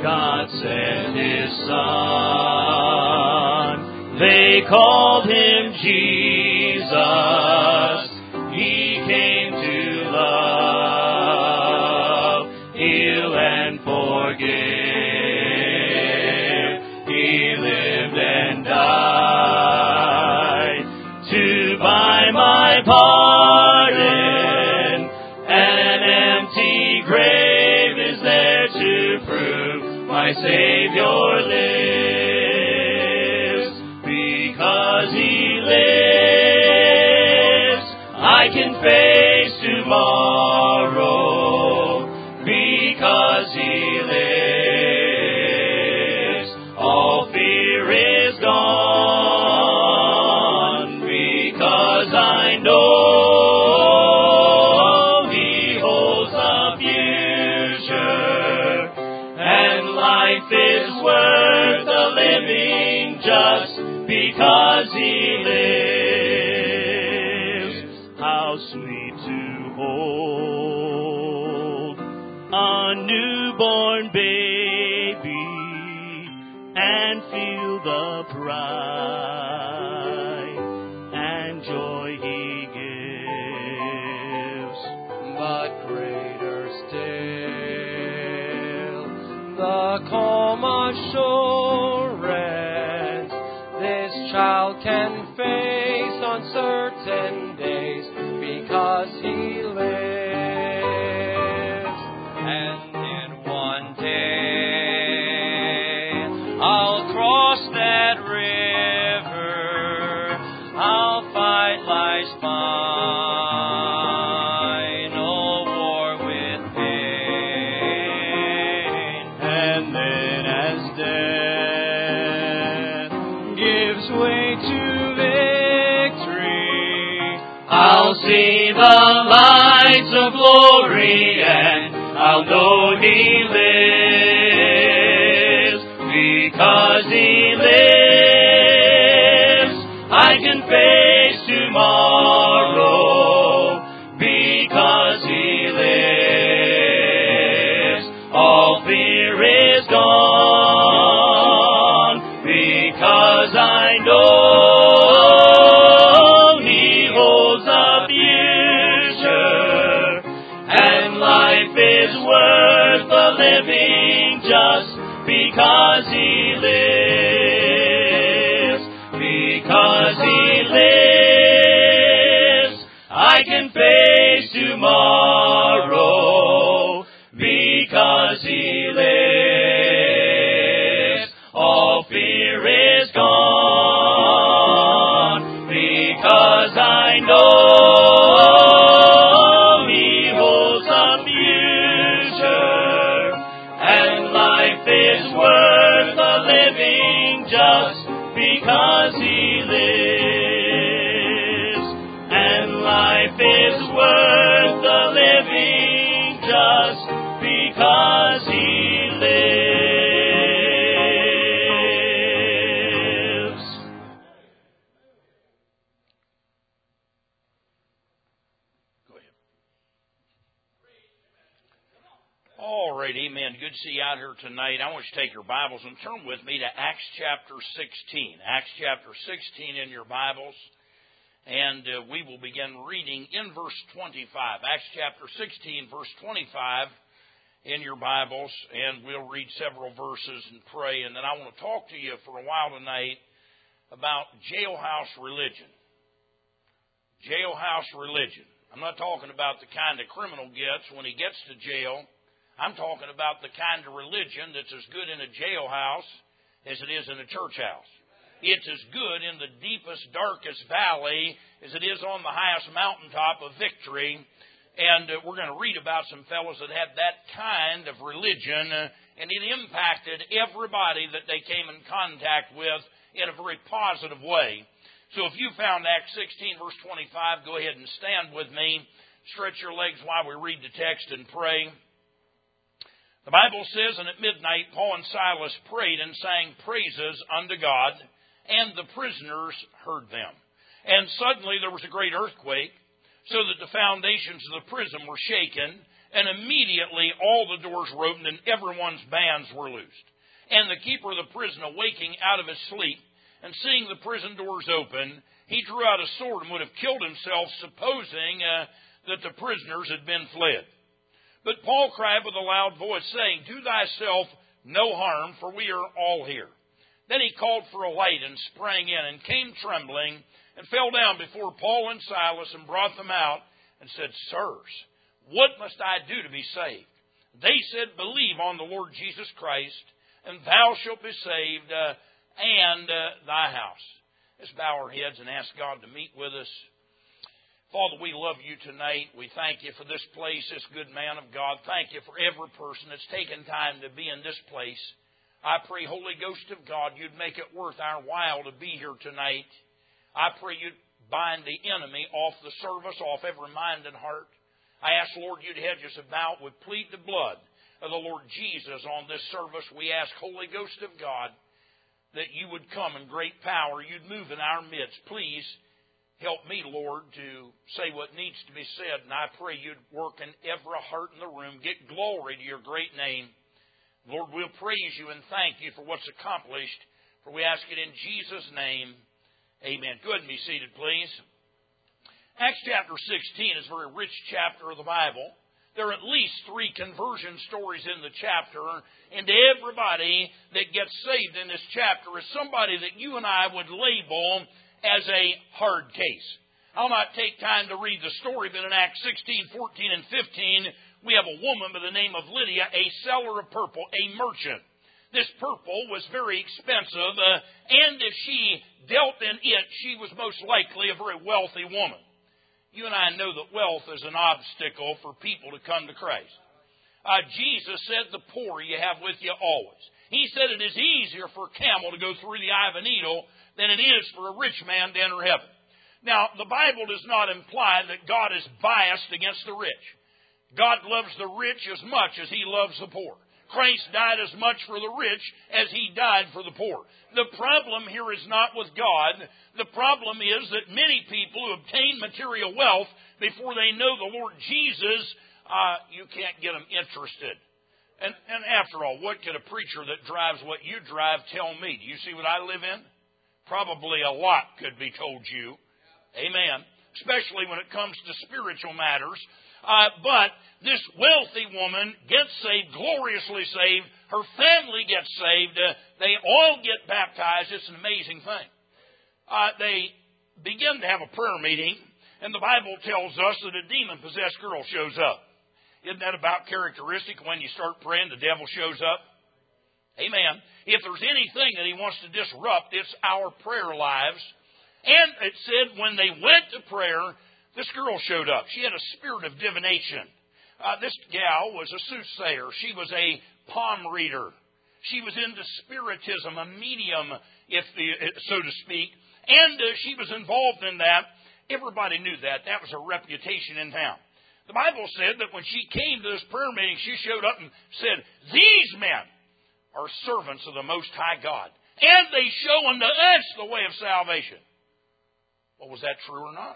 God sent His Son. They called Him Jesus. He came to love, heal, and forgive. He lived and died to buy my pardon. An empty grave is there to prove my Savior lives. Because He lives, I can face tomorrow. Because He lives, all fear is gone. Because I know He holds the future, and life is worth the living just because He lives. How sweet to hold a newborn baby and feel the pride and joy He gives. But greater still, the calm assurance this child can face uncertain days because He lives. And in one day I'll cross that river, I'll fight life's final war with pain. And then as death gives way to victory, I'll see the lights of glory and I'll know He lives. Because He lives, I can face tomorrow. Because He lives, all fear is gone. Because I know He holds the future, and life is worth the living just because He lives. Because He lives, I can face tomorrow. Because He lives, all fear is gone. Because I know He holds the future, and life is worth the living just because He lives. And life is worth the living just because He lives. Go ahead. All right, amen. Good to see you out here tonight. I want you to take your Bibles and turn with me to Acts chapter 16. Acts chapter 16 in your Bibles. And we will begin reading in verse 25. Acts chapter 16, verse 25 in your Bibles. And we'll read several verses and pray. And then I want to talk to you for a while tonight about jailhouse religion. Jailhouse religion. I'm not talking about the kind a criminal gets when he gets to jail. I'm talking about the kind of religion that's as good in a jailhouse as it is in a church house. It's as good in the deepest, darkest valley as it is on the highest mountaintop of victory. And we're going to read about some fellows that had that kind of religion, and it impacted everybody that they came in contact with in a very positive way. So if you found Acts 16, verse 25, go ahead and stand with me. Stretch your legs while we read the text and pray. The Bible says, and at midnight Paul and Silas prayed and sang praises unto God, and the prisoners heard them. And suddenly there was a great earthquake, so that the foundations of the prison were shaken, And immediately all the doors were opened and everyone's bands were loosed. And the keeper of the prison, awaking out of his sleep and seeing the prison doors open, he drew out a sword and would have killed himself, supposing that the prisoners had been fled. But Paul cried with a loud voice, saying, Do thyself no harm, for we are all here. Then he called for a light and sprang in and came trembling and fell down before Paul and Silas and brought them out and said, Sirs, what must I do to be saved? They said, Believe on the Lord Jesus Christ, and thou shalt be saved, and thy house. Let's bow our heads and ask God to meet with us. Father, we love you tonight. We thank you for this place, this good man of God. Thank you for every person that's taken time to be in this place. I pray, Holy Ghost of God, you'd make it worth our while to be here tonight. I pray you'd bind the enemy off the service, off every mind and heart. I ask, Lord, you'd hedge us about with plead the blood of the Lord Jesus on this service. We ask, Holy Ghost of God, that you would come in great power. You'd move in our midst. Please help me, Lord, to say what needs to be said. And I pray you'd work in every heart in the room. Get glory to your great name. Lord, we'll praise you and thank you for what's accomplished. For we ask it in Jesus' name. Amen. Go ahead and be seated, please. Acts chapter 16 is a very rich chapter of the Bible. There are at least 3 conversion stories in the chapter, and everybody that gets saved in this chapter is somebody that you and I would label as a hard case. I'll not take time to read the story, but in Acts 16, 14, and 15, we have a woman by the name of Lydia, a seller of purple, a merchant. This purple was very expensive, and if she dealt in it, she was most likely a very wealthy woman. You and I know that wealth is an obstacle for people to come to Christ. Jesus said, the poor you have with you always. He said it is easier for a camel to go through the eye of a needle than it is for a rich man to enter heaven. Now, the Bible does not imply that God is biased against the rich. God loves the rich as much as he loves the poor. Christ died as much for the rich as he died for the poor. The problem here is not with God. The problem is that many people who obtain material wealth before they know the Lord Jesus, you can't get them interested. And after all, what could a preacher that drives what you drive tell me? Do you see what I live in? Probably a lot could be told you. Amen. Especially when it comes to spiritual matters. But this wealthy woman gets saved, gloriously saved. Her family gets saved. They all get baptized. It's an amazing thing. They begin to have a prayer meeting, and the Bible tells us that a demon-possessed girl shows up. Isn't that about characteristic? When you start praying, the devil shows up. Amen. If there's anything that he wants to disrupt, it's our prayer lives. And it said when they went to prayer, this girl showed up. She had a spirit of divination. This gal was a soothsayer. She was a palm reader. She was into spiritism, a medium, so to speak. And she was involved in that. Everybody knew that. That was her reputation in town. The Bible said that when she came to this prayer meeting, she showed up and said, These men are servants of the Most High God, and they show unto us the way of salvation. Well, was that true or not?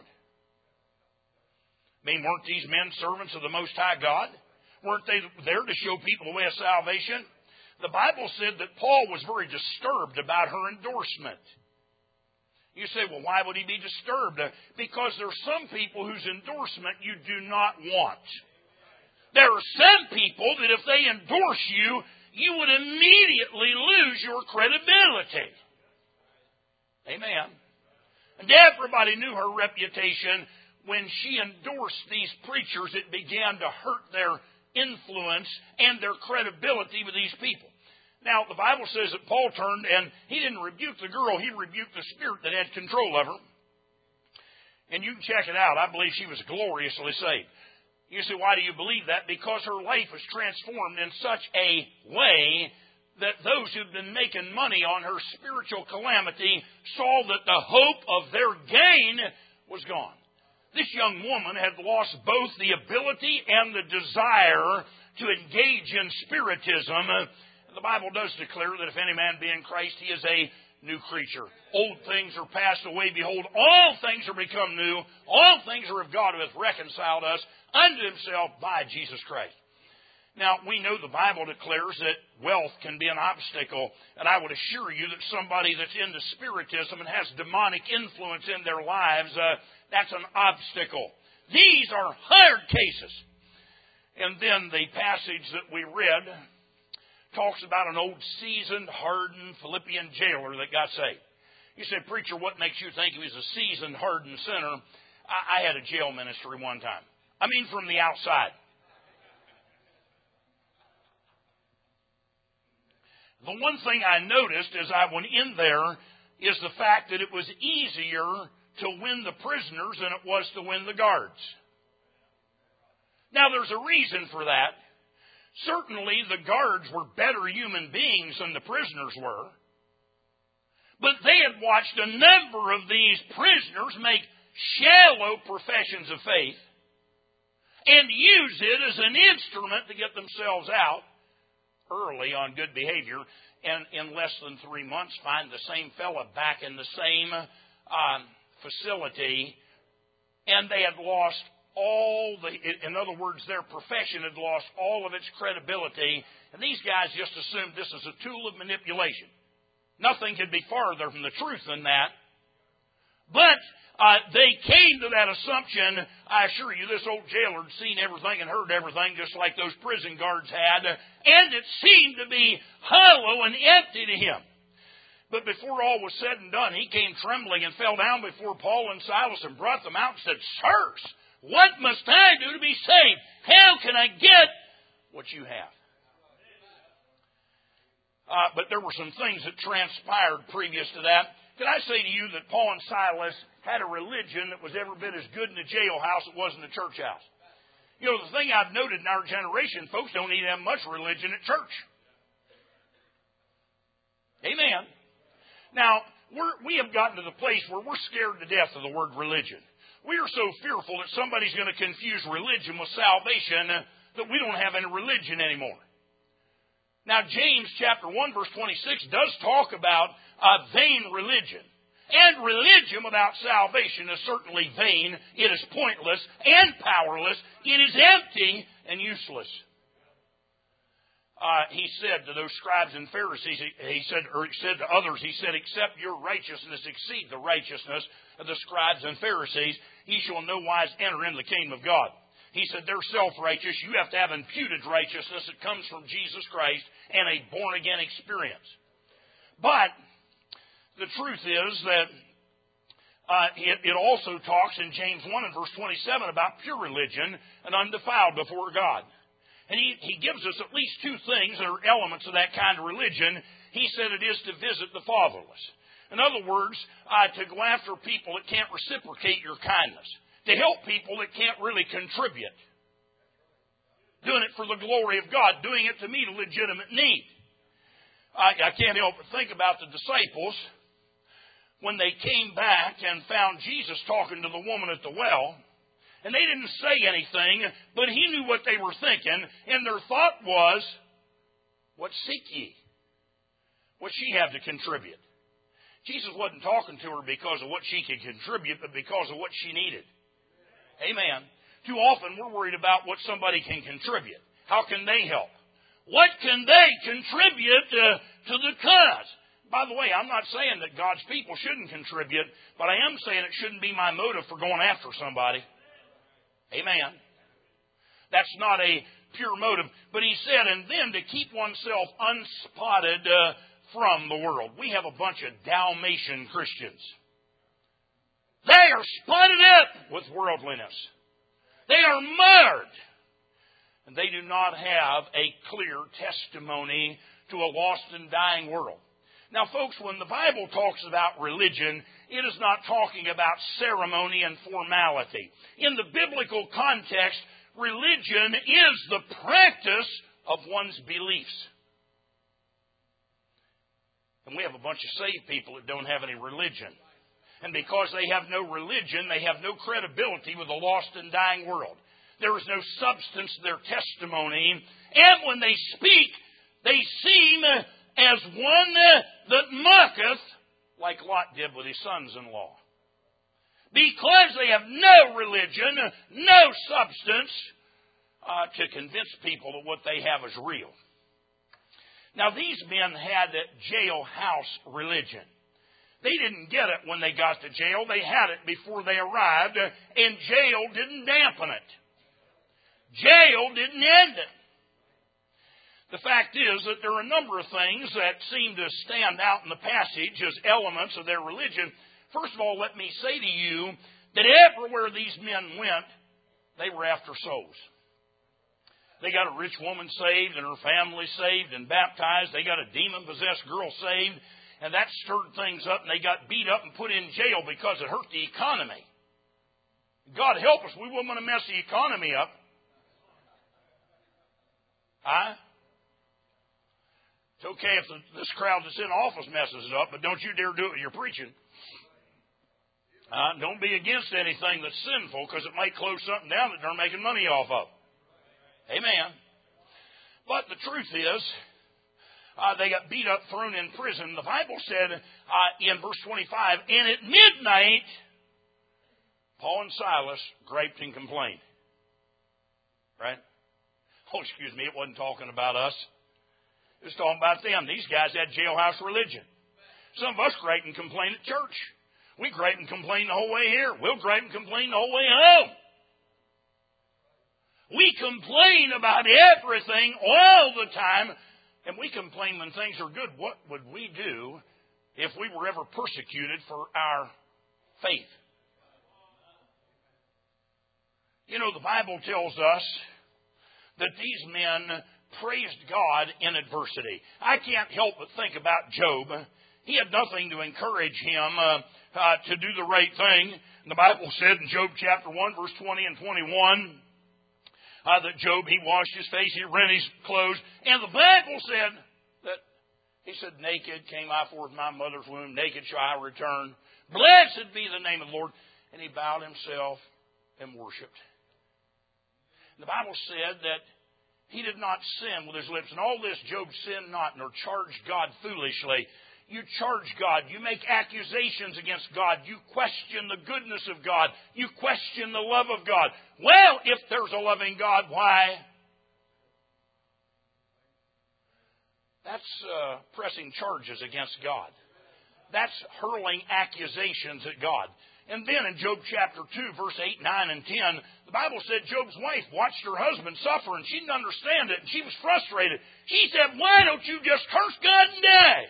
I mean, weren't these men servants of the Most High God? Weren't they there to show people the way of salvation? The Bible said that Paul was very disturbed about her endorsement. You say, well, why would he be disturbed? Because there are some people whose endorsement you do not want. There are some people that if they endorse you, you would immediately lose your credibility. Amen. And everybody knew her reputation. When she endorsed these preachers, it began to hurt their influence and their credibility with these people. Now, the Bible says that Paul turned and he didn't rebuke the girl, he rebuked the spirit that had control of her. And you can check it out. I believe she was gloriously saved. You say, why do you believe that? Because her life was transformed in such a way that those who've been making money on her spiritual calamity saw that the hope of their gain was gone. This young woman had lost both the ability and the desire to engage in spiritism. The Bible does declare that if any man be in Christ, he is a new creature. Old things are passed away. Behold, all things are become new. All things are of God who hath reconciled us unto himself by Jesus Christ. Now, we know the Bible declares that wealth can be an obstacle, and I would assure you that somebody that's into spiritism and has demonic influence in their lives, that's an obstacle. These are hard cases. And then the passage that we read talks about an old seasoned, hardened Philippian jailer that got saved. You say, preacher, what makes you think he was a seasoned, hardened sinner? I had a jail ministry one time. I mean, from the outside. The one thing I noticed as I went in there is the fact that it was easier to win the prisoners than it was to win the guards. Now, there's a reason for that. Certainly, the guards were better human beings than the prisoners were. But they had watched a number of these prisoners make shallow professions of faith and use it as an instrument to get themselves out early on good behavior, and in less than 3 months find the same fella back in the same facility, and they had lost in other words, their profession had lost all of its credibility, and these guys just assumed this is a tool of manipulation. Nothing could be farther from the truth than that. But they came to that assumption. I assure you, this old jailer had seen everything and heard everything, just like those prison guards had, and it seemed to be hollow and empty to him. But before all was said and done, he came trembling and fell down before Paul and Silas and brought them out and said, Sirs, what must I do to be saved? How can I get what you have? But there were some things that transpired previous to that. Can I say to you that Paul and Silas had a religion that was every bit as good in the jailhouse as it was in the church house? You know, the thing I've noted in our generation, folks don't even have much religion at church. Amen. Now, we have gotten to the place where we're scared to death of the word religion. We are so fearful that somebody's going to confuse religion with salvation that we don't have any religion anymore. Now, James chapter 1, verse 26 does talk about vain religion. And religion without salvation is certainly vain. It is pointless and powerless. It is empty and useless. He said to those scribes and Pharisees, he said to others, except your righteousness exceed the righteousness of the scribes and Pharisees, ye shall in no wise enter into the kingdom of God. He said they're self-righteous. You have to have imputed righteousness that comes from Jesus Christ and a born-again experience. But the truth is that it also talks in James 1 and verse 27 about pure religion and undefiled before God. And he gives us at least two things that are elements of that kind of religion. He said it is to visit the fatherless. In other words, to go after people that can't reciprocate your kindness. To help people that can't really contribute. Doing it for the glory of God. Doing it to meet a legitimate need. I can't help but think about the disciples when they came back and found Jesus talking to the woman at the well. And they didn't say anything, but he knew what they were thinking. And their thought was, what seek ye? What she have to contribute? Jesus wasn't talking to her because of what she could contribute, but because of what she needed. Amen. Too often we're worried about what somebody can contribute. How can they help? What can they contribute to the cause? By the way, I'm not saying that God's people shouldn't contribute, but I am saying it shouldn't be my motive for going after somebody. Amen. That's not a pure motive. But he said, and then to keep oneself unspotted from the world. We have a bunch of Dalmatian Christians. They are spotted up with worldliness. They are marred. And they do not have a clear testimony to a lost and dying world. Now, folks, when the Bible talks about religion, it is not talking about ceremony and formality. In the biblical context, religion is the practice of one's beliefs. And we have a bunch of saved people that don't have any religion. And because they have no religion, they have no credibility with a lost and dying world. There is no substance to their testimony. And when they speak, they seem as one that mocketh like Lot did with his sons-in-law. Because they have no religion, no substance to convince people that what they have is real. Now, these men had jailhouse religion. They didn't get it when they got to jail. They had it before they arrived, and jail didn't dampen it. Jail didn't end it. The fact is that there are a number of things that seem to stand out in the passage as elements of their religion. First of all, let me say to you that everywhere these men went, they were after souls. They got a rich woman saved and her family saved and baptized. They got a demon-possessed girl saved, and that stirred things up, and they got beat up and put in jail because it hurt the economy. God help us, we wouldn't want to mess the economy up. It's okay if this crowd that's in office messes it up, but don't you dare do it when you're preaching. Don't be against anything that's sinful, because it might close something down that they're making money off of. Amen. But the truth is, they got beat up, thrown in prison. The Bible said in verse 25, and at midnight, Paul and Silas griped and complained. Right? Oh, excuse me, it wasn't talking about us. It was talking about them. These guys had jailhouse religion. Some of us gripe and complain at church. We gripe and complain the whole way here. We'll gripe and complain the whole way home. We complain about everything all the time, and we complain when things are good. What would we do if we were ever persecuted for our faith? You know, the Bible tells us that these men praised God in adversity. I can't help but think about Job. He had nothing to encourage him to do the right thing. And the Bible said in Job chapter 1, verse 20 and 21, that Job, he washed his face, he rent his clothes. And the Bible said that, he said, naked came I forth from my mother's womb, naked shall I return. Blessed be the name of the Lord. And he bowed himself and worshipped. The Bible said that he did not sin with his lips. And all this Job sinned not, nor charged God foolishly. You charge God. You make accusations against God. You question the goodness of God. You question the love of God. Well, if there's a loving God, why? That's pressing charges against God. That's hurling accusations at God. And then in Job chapter 2, verse 8, 9, and 10, the Bible said Job's wife watched her husband suffer, and she didn't understand it, and she was frustrated. She said, why don't you just curse God and die?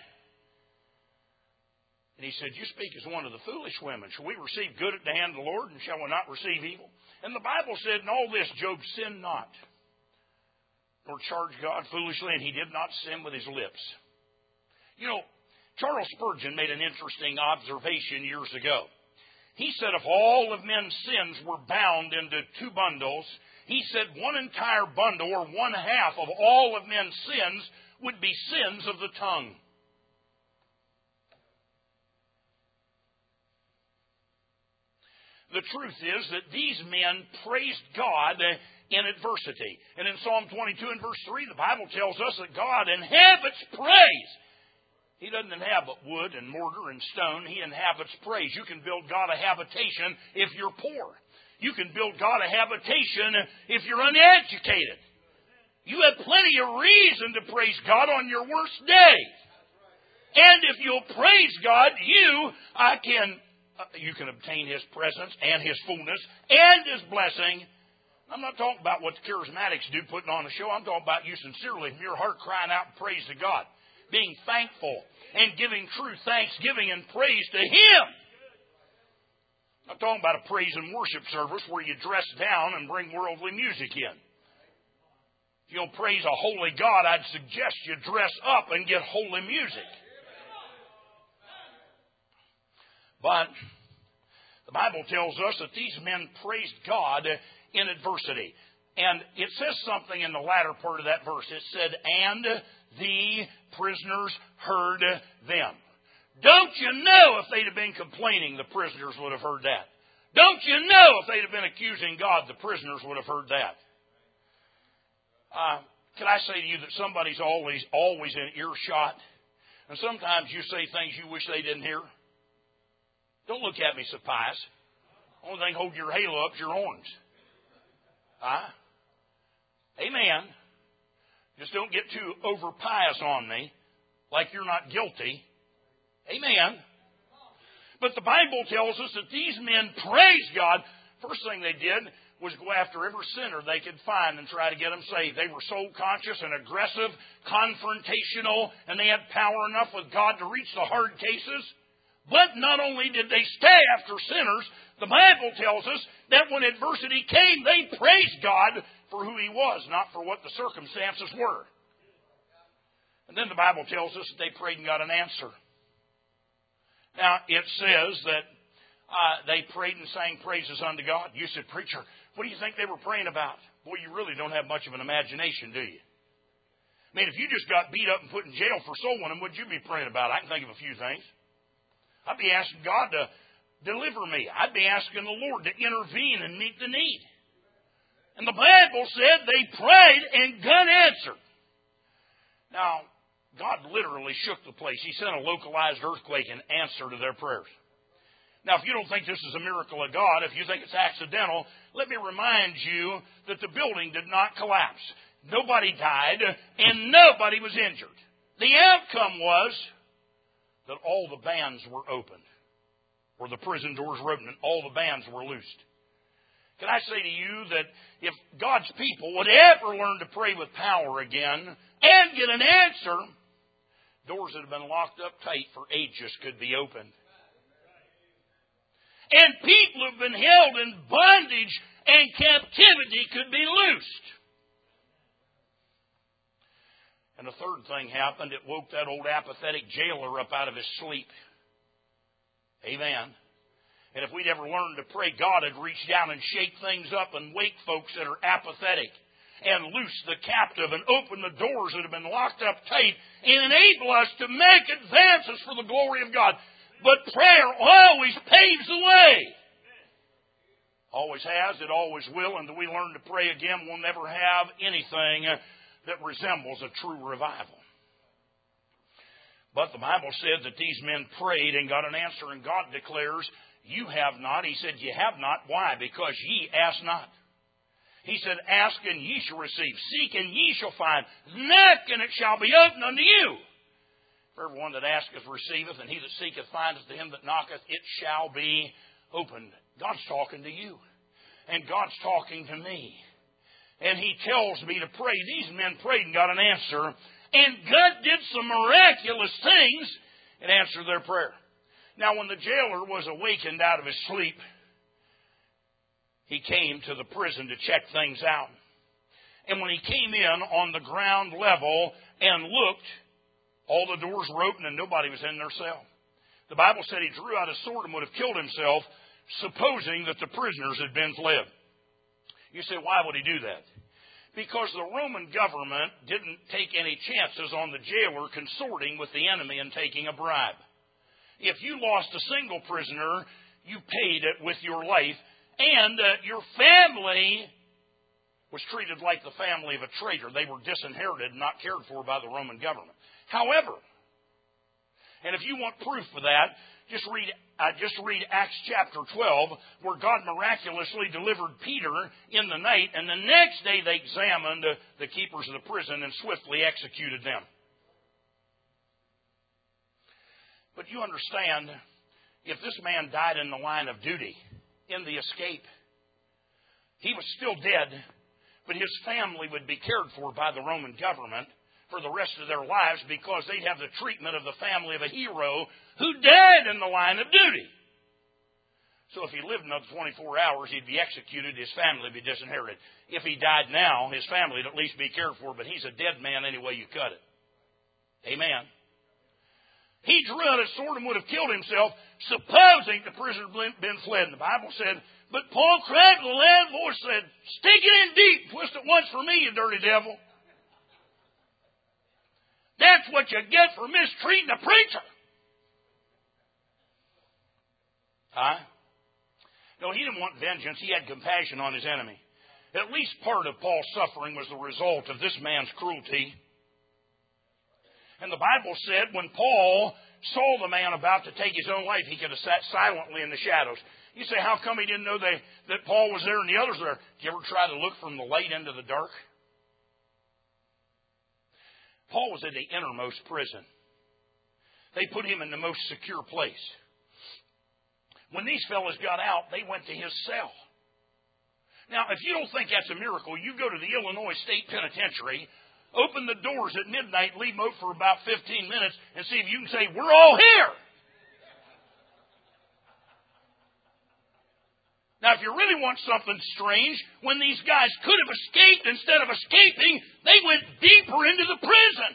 And he said, you speak as one of the foolish women. Shall we receive good at the hand of the Lord, and shall we not receive evil? And the Bible said, in all this, Job sinned not, nor charged God foolishly, and he did not sin with his lips. You know, Charles Spurgeon made an interesting observation years ago. He said if all of men's sins were bound into two bundles, he said one entire bundle, or one half of all of men's sins, would be sins of the tongue. The truth is that these men praised God in adversity. And in Psalm 22 and verse 3, the Bible tells us that God inhabits praise. He doesn't inhabit wood and mortar and stone. He inhabits praise. You can build God a habitation if you're poor. You can build God a habitation if you're uneducated. You have plenty of reason to praise God on your worst day. And if you'll praise God, you can obtain His presence and His fullness and His blessing. I'm not talking about what the charismatics do putting on a show. I'm talking about you sincerely from your heart crying out in praise to God, being thankful and giving true thanksgiving and praise to Him. I'm talking about a praise and worship service where you dress down and bring worldly music in. If you'll praise a holy God, I'd suggest you dress up and get holy music. But the Bible tells us that these men praised God in adversity. And it says something in the latter part of that verse. It said, and the prisoners heard them. Don't you know if they'd have been complaining, the prisoners would have heard that. Don't you know if they'd have been accusing God, the prisoners would have heard that. Can I say to you that somebody's always in earshot? And sometimes you say things you wish they didn't hear. Don't look at me so pious. Only thing holding your halo up is your horns. Amen. Just don't get too over pious on me, like you're not guilty. Amen. But the Bible tells us that these men praised God. First thing they did was go after every sinner they could find and try to get them saved. They were soul conscious and aggressive, confrontational, and they had power enough with God to reach the hard cases. But not only did they stay after sinners, the Bible tells us that when adversity came, they praised God for who He was, not for what the circumstances were. And then the Bible tells us that they prayed and got an answer. Now, it says that they prayed and sang praises unto God. You said, preacher, what do you think they were praying about? Boy, you really don't have much of an imagination, do you? I mean, if you just got beat up and put in jail for soul winning, what would you be praying about? I can think of a few things. I'd be asking God to deliver me. I'd be asking the Lord to intervene and meet the need. And the Bible said they prayed and God answered. Now, God literally shook the place. He sent a localized earthquake in answer to their prayers. Now, if you don't think this is a miracle of God, if you think it's accidental, let me remind you that the building did not collapse. Nobody died, and nobody was injured. The outcome was that all the bands were opened, or the prison doors were opened, and all the bands were loosed. Can I say to you that if God's people would ever learn to pray with power again and get an answer, doors that have been locked up tight for ages could be opened. And people who have been held in bondage and captivity could be loosed. And the third thing happened. It woke that old apathetic jailer up out of his sleep. Amen. And if we'd ever learned to pray, God would reach down and shake things up and wake folks that are apathetic and loose the captive and open the doors that have been locked up tight and enable us to make advances for the glory of God. But prayer always paves the way. Always has, it always will, and until we learn to pray again, we'll never have anything that resembles a true revival. But the Bible said that these men prayed and got an answer, and God declares, you have not. He said, you have not. Why? Because ye ask not. He said, ask and ye shall receive. Seek and ye shall find. Knock and it shall be opened unto you. For everyone that asketh receiveth, and he that seeketh findeth, to him that knocketh it shall be opened. God's talking to you. And God's talking to me. And He tells me to pray. These men prayed and got an answer. And God did some miraculous things and answered their prayer. Now, when the jailer was awakened out of his sleep, he came to the prison to check things out. And when he came in on the ground level and looked, all the doors were open and nobody was in their cell. The Bible said he drew out a sword and would have killed himself, supposing that the prisoners had been fled. You say, why would he do that? Because the Roman government didn't take any chances on the jailer consorting with the enemy and taking a bribe. If you lost a single prisoner, you paid it with your life, and your family was treated like the family of a traitor. They were disinherited and not cared for by the Roman government. However, and if you want proof of that, just read Acts chapter 12, where God miraculously delivered Peter in the night, and the next day they examined the keepers of the prison and swiftly executed them. But you understand, if this man died in the line of duty, in the escape, he was still dead, but his family would be cared for by the Roman government for the rest of their lives, because they'd have the treatment of the family of a hero who died in the line of duty. So if he lived another 24 hours, he'd be executed, his family would be disinherited. If he died now, his family would at least be cared for, but he's a dead man any way you cut it. Amen. He drew out his sword and would have killed himself, supposing the prisoner had been fled. And the Bible said, but Paul cried with a loud voice, said, stick it in deep, twist it once for me, you dirty devil. That's what you get for mistreating a preacher. No, he didn't want vengeance. He had compassion on his enemy. At least part of Paul's suffering was the result of this man's cruelty. And the Bible said when Paul saw the man about to take his own life, he could have sat silently in the shadows. You say, how come he didn't know that Paul was there and the others were there? Did you ever try to look from the light into the dark? Paul was in the innermost prison. They put him in the most secure place. When these fellows got out, they went to his cell. Now, if you don't think that's a miracle, you go to the Illinois State Penitentiary, open the doors at midnight, leave them open for about 15 minutes, and see if you can say, we're all here. Now, if you really want something strange, when these guys could have escaped, instead of escaping, they went deeper into the prison.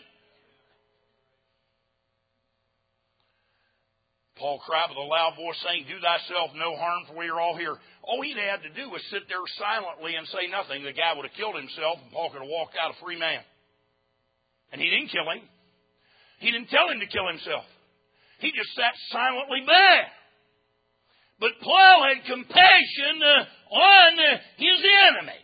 Paul cried with a loud voice, saying, do thyself no harm, for we are all here. All he'd had to do was sit there silently and say nothing. The guy would have killed himself, and Paul could have walked out a free man. And he didn't kill him. He didn't tell him to kill himself. He just sat silently by. But Paul had compassion on his enemy.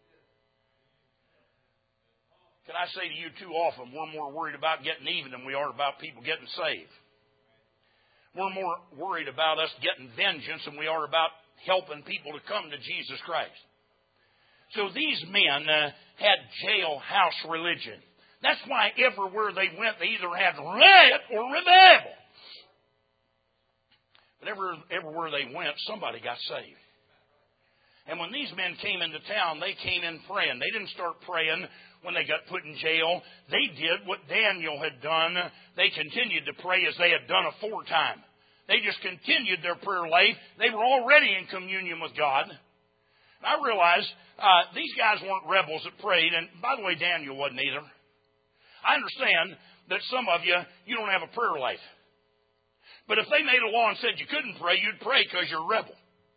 Can I say to you, too often we're more worried about getting even than we are about people getting saved. We're more worried about us getting vengeance than we are about helping people to come to Jesus Christ. So these men had jailhouse religion. That's why everywhere they went, they either had riot or revival. But everywhere they went, somebody got saved. And when these men came into town, they came in praying. They didn't start praying when they got put in jail. They did what Daniel had done. They continued to pray as they had done aforetime. They just continued their prayer life. They were already in communion with God. And I realized these guys weren't rebels that prayed. And by the way, Daniel wasn't either. I understand that some of you don't have a prayer life. But if they made a law and said you couldn't pray, you'd pray because you're a rebel.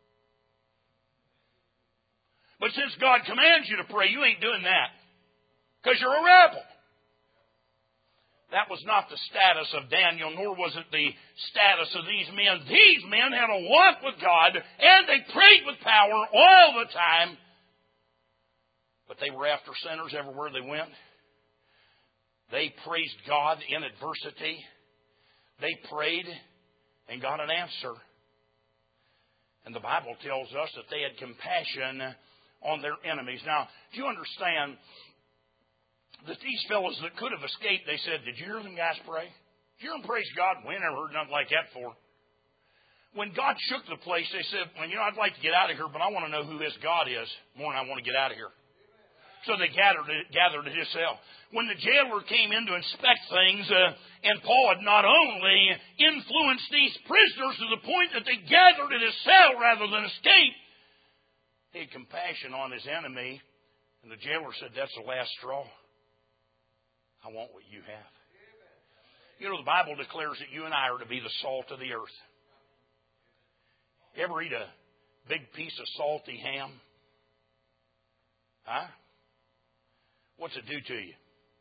But since God commands you to pray, you ain't doing that because you're a rebel. That was not the status of Daniel, nor was it the status of these men. These men had a walk with God, and they prayed with power all the time. But they were after sinners everywhere they went. They praised God in adversity. They prayed and got an answer. And the Bible tells us that they had compassion on their enemies. Now, do you understand that these fellows that could have escaped, they said, did you hear them guys pray? Did you hear them praise God? We never heard nothing like that before. When God shook the place, they said, well, I'd like to get out of here, but I want to know who this God is more than I want to get out of here. So they gathered at his cell. When the jailer came in to inspect things, and Paul had not only influenced these prisoners to the point that they gathered at his cell rather than escape, he had compassion on his enemy. And the jailer said, that's the last straw. I want what you have. You know, the Bible declares that you and I are to be the salt of the earth. Ever eat a big piece of salty ham? Huh? What's it do to you?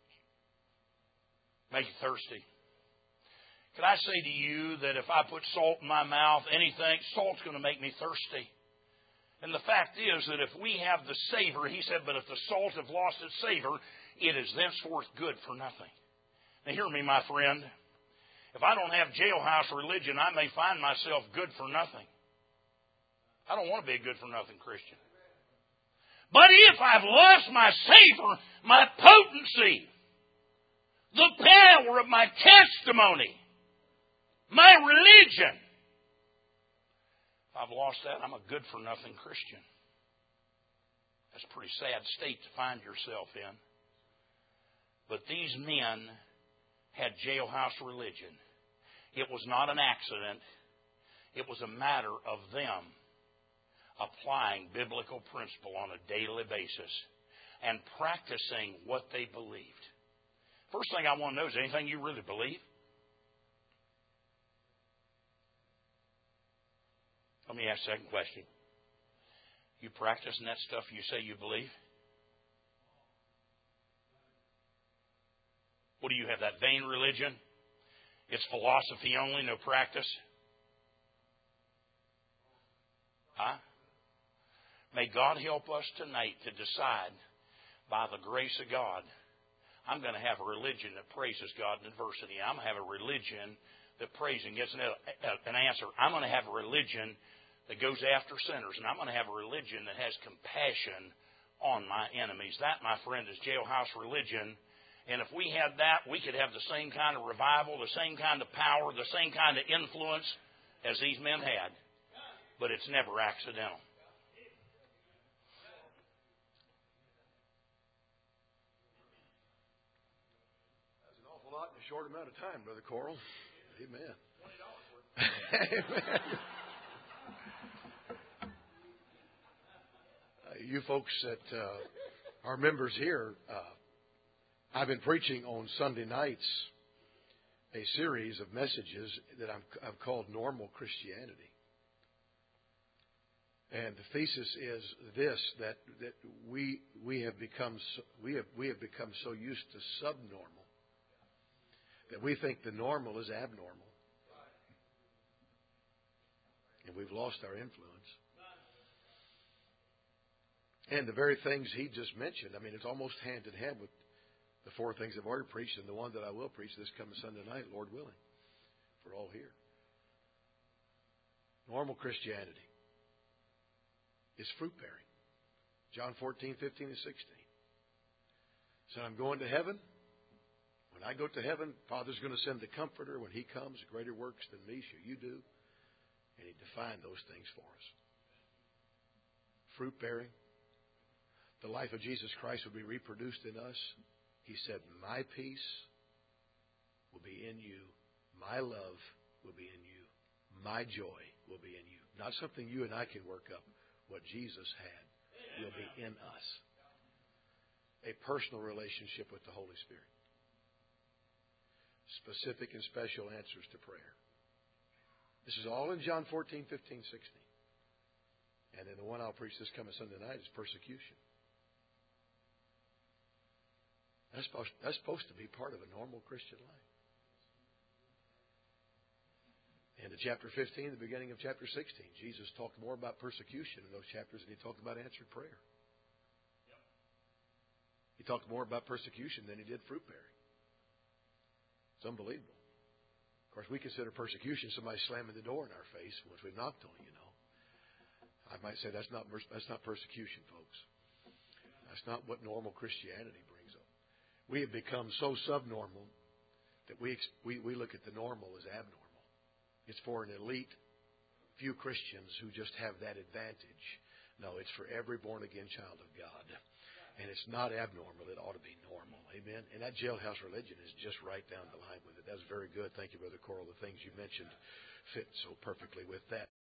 Make you thirsty. Can I say to you that if I put salt in my mouth, salt's going to make me thirsty. And the fact is that if we have the savor, he said, but if the salt have lost its savor, it is thenceforth good for nothing. Now hear me, my friend. If I don't have jailhouse religion, I may find myself good for nothing. I don't want to be a good for nothing Christian. But if I've lost my savor, my potency, the power of my testimony, my religion, if I've lost that, I'm a good for nothing Christian. That's a pretty sad state to find yourself in. But these men had jailhouse religion. It was not an accident. It was a matter of them applying biblical principle on a daily basis and practicing what they believed. First thing I want to know is anything you really believe? Let me ask the second question. You practicing that stuff you say you believe? What do you have, that vain religion? It's philosophy only, no practice? Huh? May God help us tonight to decide, by the grace of God, I'm going to have a religion that praises God in adversity. I'm going to have a religion that prays and gets an answer. I'm going to have a religion that goes after sinners, and I'm going to have a religion that has compassion on my enemies. That, my friend, is jailhouse religion. And if we had that, we could have the same kind of revival, the same kind of power, the same kind of influence as these men had. But it's never accidental. That's an awful lot in a short amount of time, Brother Coral. Amen. Amen. You folks that are members here, I've been preaching on Sunday nights a series of messages that I've called Normal Christianity. And the thesis is this: that we have become so used to subnormal that we think the normal is abnormal, and we've lost our influence. And the very things he just mentioned, I mean, it's almost hand in hand with the four things I've already preached and the one that I will preach this coming Sunday night, Lord willing, for all here. Normal Christianity is fruit bearing. John 14, 15, and 16. So I'm going to heaven. When I go to heaven, Father's going to send the Comforter. When He comes, greater works than me shall you do. And He defined those things for us. Fruit bearing. The life of Jesus Christ will be reproduced in us. He said, my peace will be in you. My love will be in you. My joy will be in you. Not something you and I can work up. What Jesus had will be in us. A personal relationship with the Holy Spirit. Specific and special answers to prayer. This is all in John 14, 15, 16. And then the one I'll preach this coming Sunday night is persecution. That's supposed to be part of a normal Christian life. And in chapter 15, the beginning of chapter 16, Jesus talked more about persecution in those chapters than He talked about answered prayer. He talked more about persecution than He did fruit bearing. It's unbelievable. Of course, we consider persecution somebody slamming the door in our face once we've knocked on it, you know. I might say that's not persecution, folks. That's not what normal Christianity brings up. We have become so subnormal that we look at the normal as abnormal. It's for an elite few Christians who just have that advantage. No, it's for every born-again child of God. And it's not abnormal. It ought to be normal. Amen? And that jailhouse religion is just right down the line with it. That's very good. Thank you, Brother Coral. The things you mentioned fit so perfectly with that.